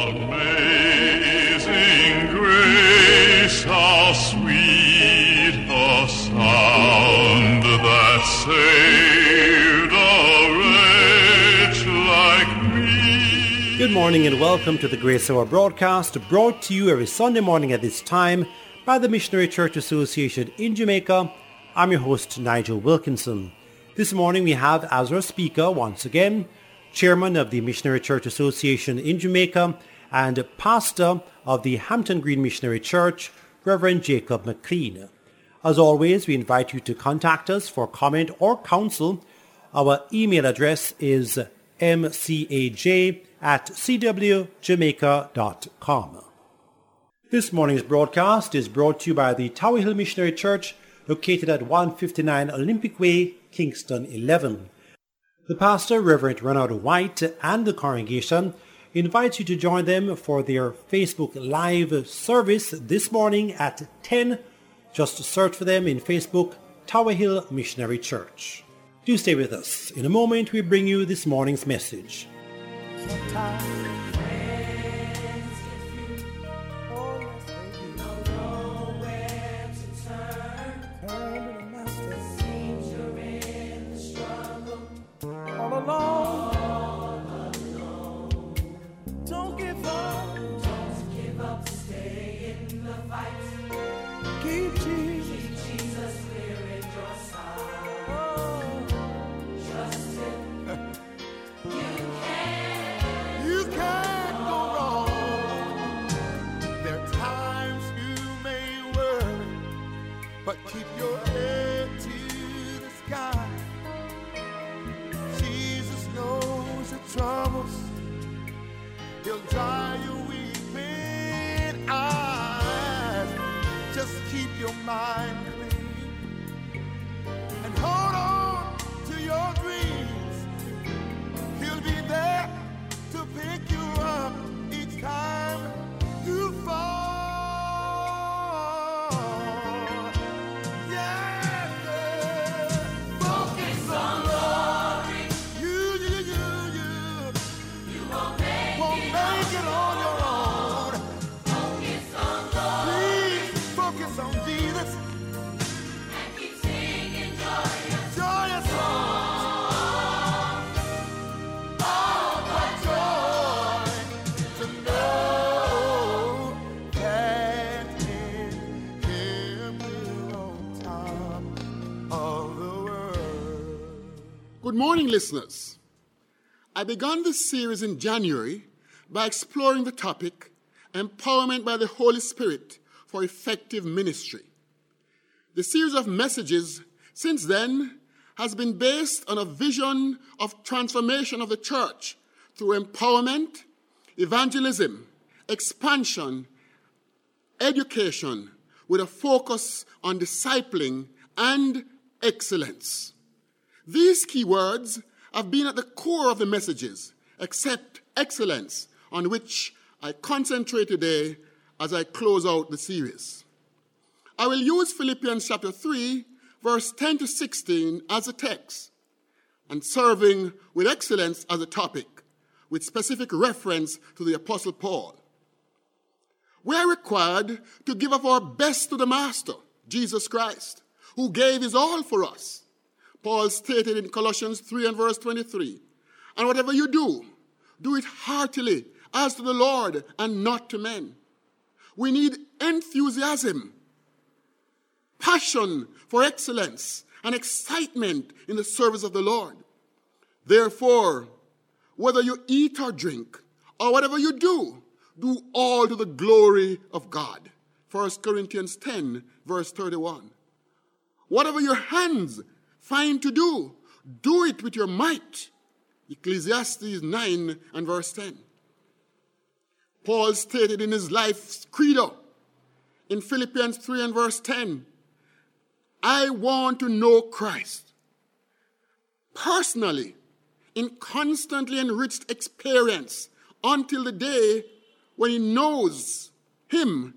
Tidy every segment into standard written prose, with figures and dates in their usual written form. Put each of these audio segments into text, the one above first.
Amazing grace, how sweet the sound that saved a wretch like me. Good morning and welcome to the Grace Hour broadcast, brought to you every Sunday morning at this time by the Missionary Church Association in Jamaica. I'm your host, Nigel Wilkinson. This morning we have as our speaker, once again, Chairman of the Missionary Church Association in Jamaica and Pastor of the Hampton Green Missionary Church, Reverend Jacob McLean. As always, we invite you to contact us for comment or counsel. Our email address is mcaj@cwjamaica.com. This morning's broadcast is brought to you by the Tower Hill Missionary Church, located at 159 Olympic Way, Kingston 11. The pastor, Reverend Ronald White, and the congregation invites you to join them for their Facebook Live service this morning at 10. Just search for them in Facebook, Tower Hill Missionary Church. Do stay with us. In a moment, we bring you this morning's message. Don't give up, stay in the fight. Keep Jesus near in your side. Trust him. You can't go wrong. There are times you may worry, but keep your head to the sky. Jesus knows your troubles. He'll dry your weeping eyes. Just keep your mind clean and hold on to your dreams. He'll be there to pick you up each time you fall. Yeah, focus on glory. You won't make it on your own. Focus on glory. Please focus on Jesus. And keep singing joyous songs. Oh, what joy to know that in Him we're on top of the world. Good morning, listeners. I began this series in January by exploring the topic, Empowerment by the Holy Spirit for Effective Ministry. The series of messages since then has been based on a vision of transformation of the church through empowerment, evangelism, expansion, education, with a focus on discipling and excellence. These key words have been at the core of the messages, except excellence, on which I concentrate today as I close out the series. I will use Philippians chapter 3, verse 10 to 16 as a text, and serving with excellence as a topic, with specific reference to the Apostle Paul. We are required to give of our best to the Master, Jesus Christ, who gave his all for us. Paul stated in Colossians 3 and verse 23, and whatever you do, do it heartily as to the Lord and not to men. We need enthusiasm, passion for excellence, and excitement in the service of the Lord. Therefore, whether you eat or drink, or whatever you do all to the glory of God. 1 Corinthians 10, verse 31. Whatever your hands find to do it with your might. Ecclesiastes 9 and verse 10. Paul stated in his life's credo in Philippians 3 and verse 10, I want to know Christ personally in constantly enriched experience until the day when he knows him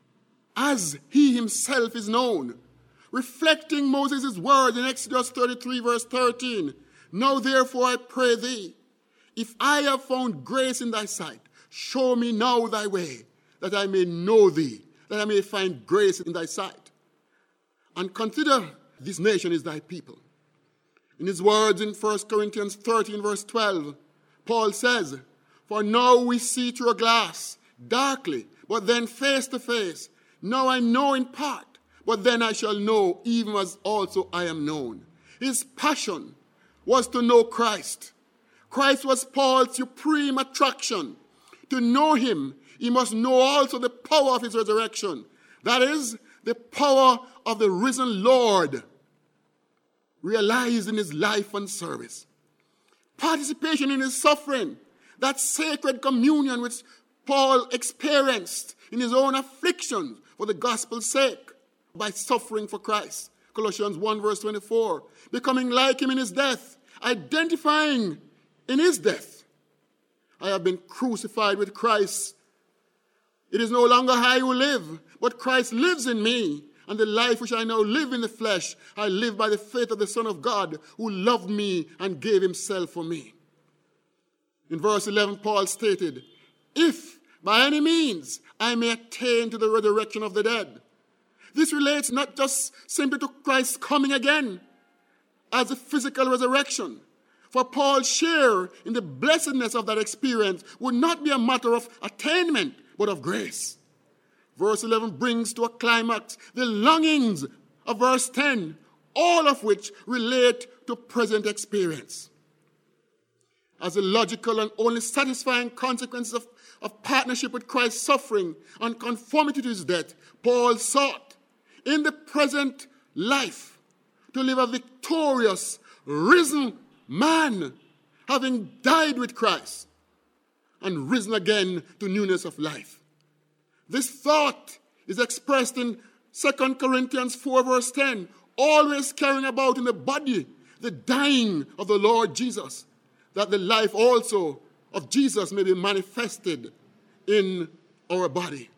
as he himself is known. Reflecting Moses' words in Exodus 33 verse 13, now therefore I pray thee, if I have found grace in thy sight, Show me now thy way, that I may know thee, that I may find grace in thy sight. And consider this nation is thy people. In his words in 1 Corinthians 13, verse 12, Paul says, for now we see through a glass, darkly, but then face to face. Now I know in part, but then I shall know, even as also I am known. His passion was to know Christ. Christ was Paul's supreme attraction. To know him, he must know also the power of his resurrection. That is, the power of the risen Lord realized in his life and service. Participation in his suffering, that sacred communion which Paul experienced in his own afflictions for the gospel's sake by suffering for Christ. Colossians 1 verse 24. Becoming like him in his death, identifying in his death. I have been crucified with Christ. It is no longer I who live, but Christ lives in me. And the life which I now live in the flesh, I live by the faith of the Son of God, who loved me and gave himself for me. In verse 11, Paul stated, if by any means I may attain to the resurrection of the dead. This relates not just simply to Christ's coming again as a physical resurrection. For Paul's share in the blessedness of that experience would not be a matter of attainment, but of grace. Verse 11 brings to a climax the longings of verse 10, all of which relate to present experience. As a logical and only satisfying consequence of partnership with Christ's suffering and conformity to his death, Paul sought in the present life to live a victorious, risen man, having died with Christ and risen again to newness of life. This thought is expressed in 2 Corinthians 4 verse 10, always carrying about in the body the dying of the Lord Jesus, that the life also of Jesus may be manifested in our body.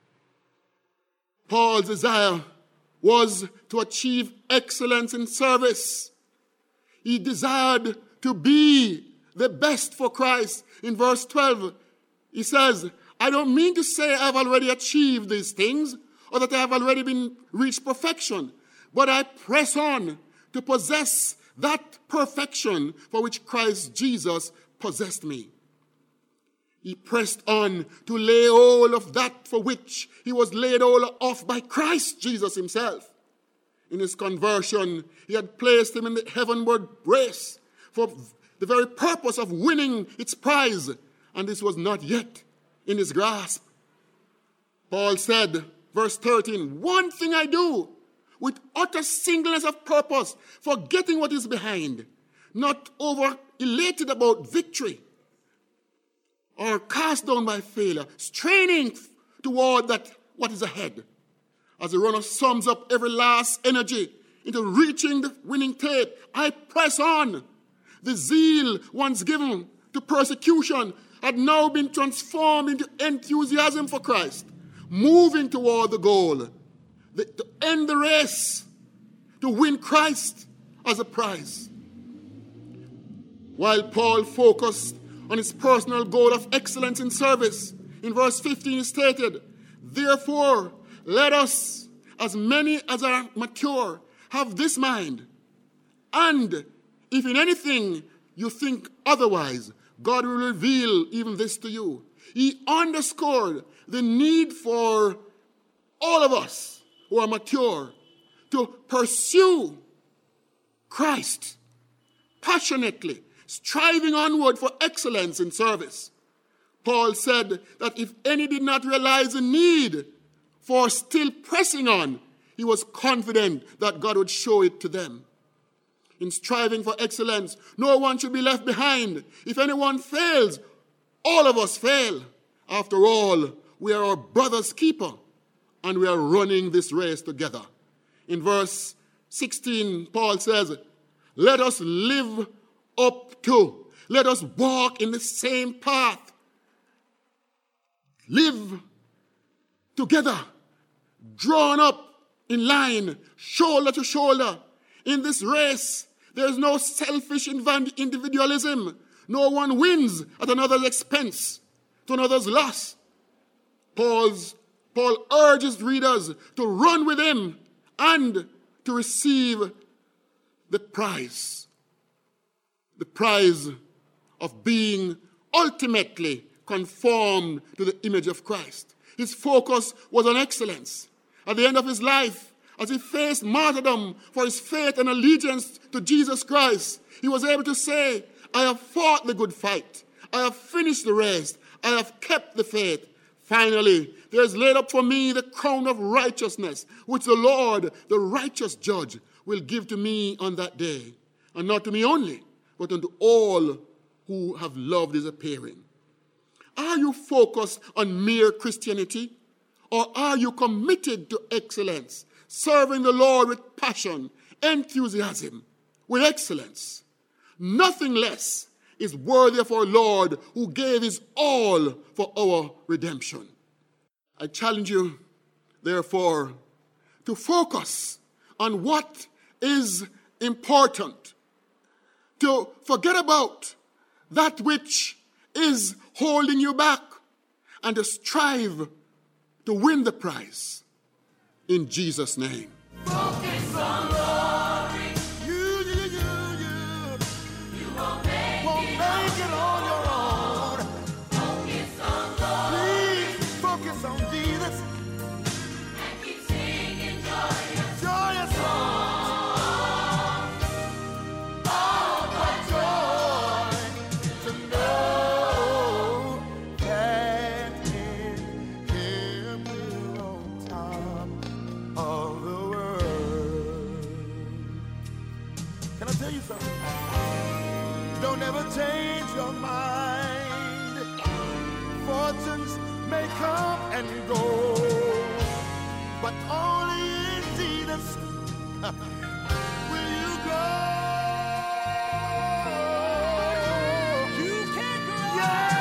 Paul's desire was to achieve excellence in service. He desired to be the best for Christ. In verse 12, he says, I don't mean to say I've already achieved these things or that I have already reached perfection, but I press on to possess that perfection for which Christ Jesus possessed me. He pressed on to lay hold of that for which he was laid hold of by Christ Jesus himself. In his conversion, he had placed him in the heavenward race for the very purpose of winning its prize, and this was not yet in his grasp. Paul said, verse 13, one thing I do, with utter singleness of purpose, forgetting what is behind, not over elated about victory, or cast down by failure, straining toward that what is ahead. As the runner sums up every last energy into reaching the winning tape, I press on. The zeal once given to persecution had now been transformed into enthusiasm for Christ, moving toward the goal, to end the race, to win Christ as a prize. While Paul focused on his personal goal of excellence in service, in verse 15 he stated, therefore, let us, as many as are mature, have this mind. And if in anything you think otherwise, God will reveal even this to you. He underscored the need for all of us who are mature to pursue Christ passionately, striving onward for excellence in service. Paul said that if any did not realize the need for still pressing on, he was confident that God would show it to them. In striving for excellence, no one should be left behind. If anyone fails, all of us fail. After all, we are our brother's keeper, and we are running this race together. In verse 16, Paul says, let us live up to, let us walk in the same path. Live together, drawn up in line, shoulder to shoulder. In this race, there is no selfish individualism. No one wins at another's expense. to another's loss. Paul urges readers to run with him and to receive the prize of being ultimately conformed to the image of Christ. His focus was on excellence. At the end of his life, as he faced martyrdom for his faith and allegiance to Jesus Christ, he was able to say, I have fought the good fight. I have finished the race. I have kept the faith. Finally, there is laid up for me the crown of righteousness, which the Lord, the righteous judge, will give to me on that day. And not to me only, but unto all who have loved his appearing. Are you focused on mere Christianity? Or are you committed to excellence, serving the Lord with passion, enthusiasm, with excellence? Nothing less is worthy of our Lord, who gave his all for our redemption. I challenge you, therefore, to focus on what is important, to forget about that which is holding you back, and to strive to win the prize. In Jesus' name. Focus on glory. You won't make it on your own. Focus on glory. Please focus on Jesus. And keep singing joyous songs. Oh, what joy to know that in Him we're on top of the world. Can I tell you something? Don't ever change your mind. Fortunes may come and go, but only in Jesus will you grow. You can grow.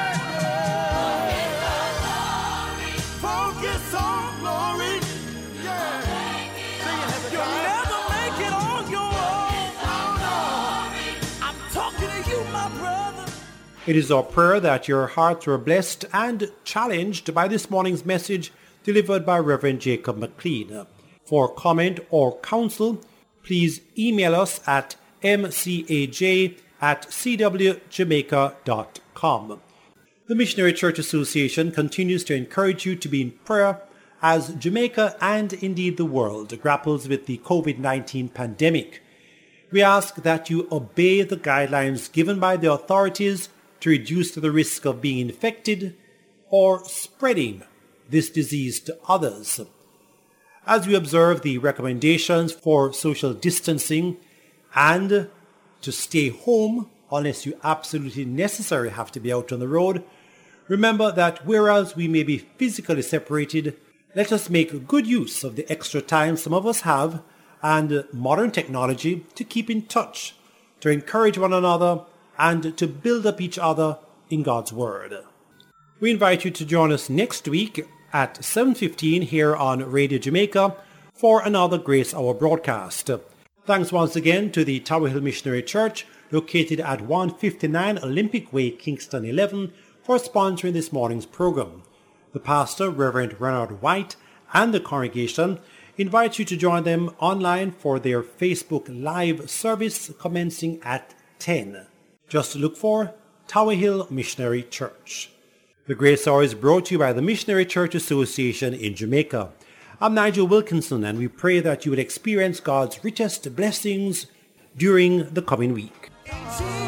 Yeah. Focus on glory. Yeah. Sing it, Hezekiah. You'll never make it on your own. No. I'm talking to you, my brother. It is our prayer that your hearts were blessed and challenged by this morning's message delivered by Reverend Jacob McLean. For comment or counsel, please email us at mcaj@cwjamaica.com. The Missionary Church Association continues to encourage you to be in prayer as Jamaica and indeed the world grapples with the COVID-19 pandemic. We ask that you obey the guidelines given by the authorities to reduce the risk of being infected or spreading this disease to others. As we observe the recommendations for social distancing and to stay home unless you absolutely necessarily have to be out on the road, remember that whereas we may be physically separated, let us make good use of the extra time some of us have and modern technology to keep in touch, to encourage one another, and to build up each other in God's Word. We invite you to join us next week at 7:15 here on Radio Jamaica for another Grace Hour broadcast. Thanks once again to the Tower Hill Missionary Church, located at 159 Olympic Way, Kingston 11, for sponsoring this morning's program. The pastor, Reverend Renard White, and the congregation invite you to join them online for their Facebook Live service commencing at 10. Just look for Tower Hill Missionary Church. The Grace Hour is brought to you by the Missionary Church Association in Jamaica. I'm Nigel Wilkinson, and we pray that you will experience God's richest blessings during the coming week.